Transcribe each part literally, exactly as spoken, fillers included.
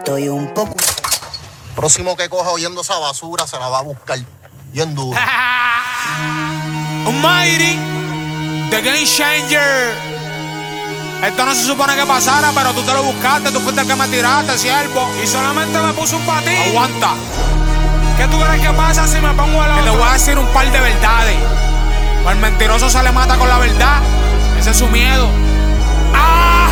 Estoy un poco... Próximo que coja oyendo esa basura se la va a buscar bien duro. Almighty, The Game Changer. Esto no se supone que pasara, pero tú te lo buscaste, tú fuiste el que me tiraste, siervo. Y solamente me puso un patín. Aguanta. ¿Qué tú crees que pasa si me pongo el otro? Que te voy a decir un par de verdades. O el mentiroso se le mata con la verdad. Ese es su miedo. ¡Ah!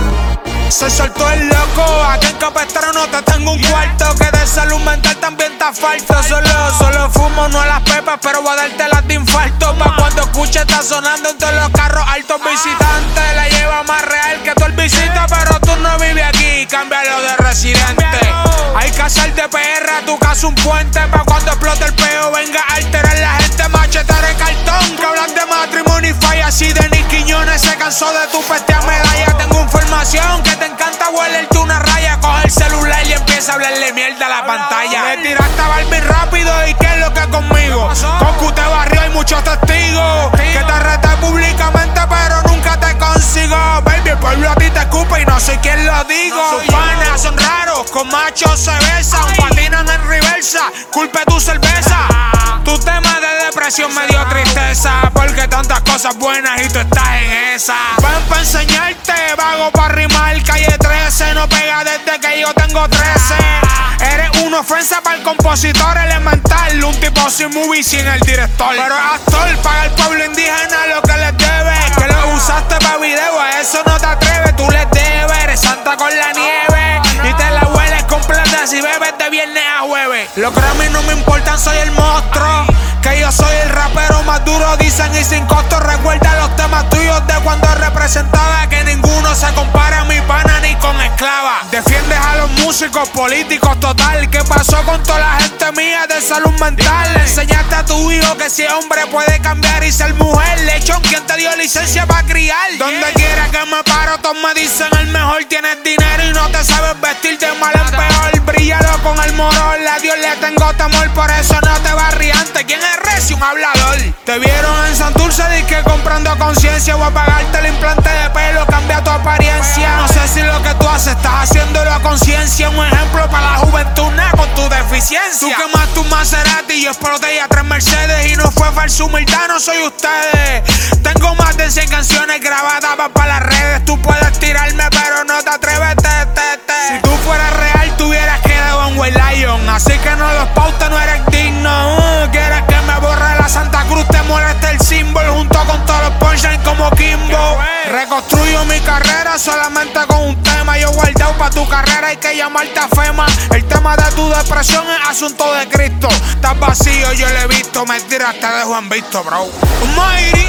Se soltó el loco, aquí en Capestrano no te tengo un cuarto. Que de salud mental también está falto. Solo, solo fumo, no a las pepas, pero voy a darte las de infarto. Pa' cuando escuche está sonando en todos los carros altos visitantes. La lleva más real que todo el visita, pero tú no vives aquí, cámbialo de residente. Hay que hacer de P R a tu casa un puente. Pa' cuando explote el peo venga a alterar la gente. Machetar el cartón, que hablan de matrimonio y falla. Así Denis Quiñones se cansó de tu festea medalla. Tengo información que te encanta huelerte una raya. Coge el celular y empieza a hablarle mierda a la pantalla. Le tiraste a Barbie rápido y qué es lo que conmigo. Con Q te barrio hay muchos testigos que te reté públicamente pero nunca te consigo. Baby, el pueblo a ti te escupe y no soy quien lo digo. Sus panas son raros, con machos se besan, patinan en reversa, culpe tu cerveza. Tu tema de depresión me dio tristeza, porque tantas cosas buenas y tú estás en esa. Ven pa' enseñarte, vago pa' rimar. Calle trece no pega desde que yo tengo trece. Eres una ofensa para el compositor elemental. Un tipo sin movie sin el director. Pero es actor, paga al pueblo indígena lo que les debe. Que lo usaste pa' video, a eso no te atreves. Tú les debes, eres santa con la nieve. Y te la hueles completa si bebes de viernes a jueves. Los Grammy no me importan, soy el monstruo. Que yo soy el rapero más duro, dicen y sin costo. Recuerda los temas tuyos de cuando representaba. Que ninguno se compara a mi pana ni con esclava. Defiendes a los músicos políticos total. ¿Qué pasó con toda la gente mía de salud mental? Le enseñaste a tu hijo que si hombre puede cambiar y ser mujer. Lechón, ¿quién te dio licencia para criar? Donde quiera que me paro, todos me dicen el mejor. Tienes dinero y no te sabes vestir de mal en peor. Bríllalo con el morol, a Dios le tengo temor. Por eso no te barriante. ¿Quién es recio? Un hablador. Te vieron en Santurce, disque comprando conciencia. Voy a pagarte el implante de pelo, cambia tu apariencia. No sé si lo que tú haces estás haciéndolo a conciencia. Un ejemplo para la juventud, nada con tu deficiencia. Tú quemaste un Maserati y yo exploté ya tres Mercedes. Y no fue falso humildad, no soy ustedes. Tengo más de cien canciones grabadas para las redes. Tú puedes tirarme pero no te atreves, te, te, te. Si tú fueras real, tú hubieras quedado en White Lion. Así que no los pautes, no eres digno. uh, Quieres que me borre la Santa Cruz, te molesta el símbolo. Junto con todos los punchlines como Kimbo. Reconstruyo mi carrera solamente con un tema. Yo guardado pa' tu carrera, hay que llamarte a FEMA. El tema de tu depresión es asunto de Cristo. Estás vacío, yo lo he visto. Mentiras, te dejo en visto, bro. Almighty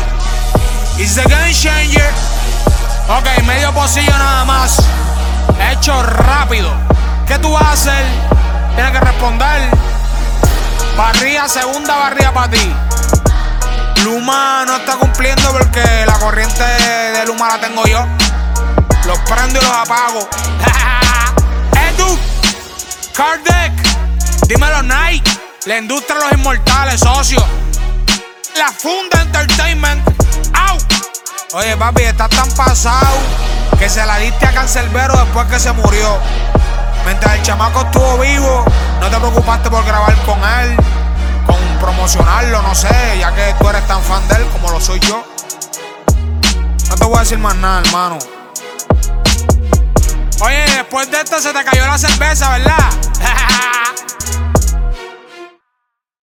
is the Game Changer. Ok, medio pocillo nada más. Hecho rápido. ¿Qué tú vas a hacer? Tienes que responder. Barría, segunda barría para ti. Luma no está cumpliendo porque la corriente de Luma la tengo yo. Los prendo y los apago. Edu, Kardec, dímelo Nike. La industria de los inmortales, socio. La Funda Entertainment. ¡Au! Oye, papi, estás tan pasado que se la diste a Cancerbero después que se murió. Mientras el chamaco estuvo vivo, no te preocupaste por grabar con él, con promocionarlo, no sé, ya que tú eres tan fan de él como lo soy yo. No te voy a decir más nada, hermano. Oye, después de esto se te cayó la cerveza, ¿verdad?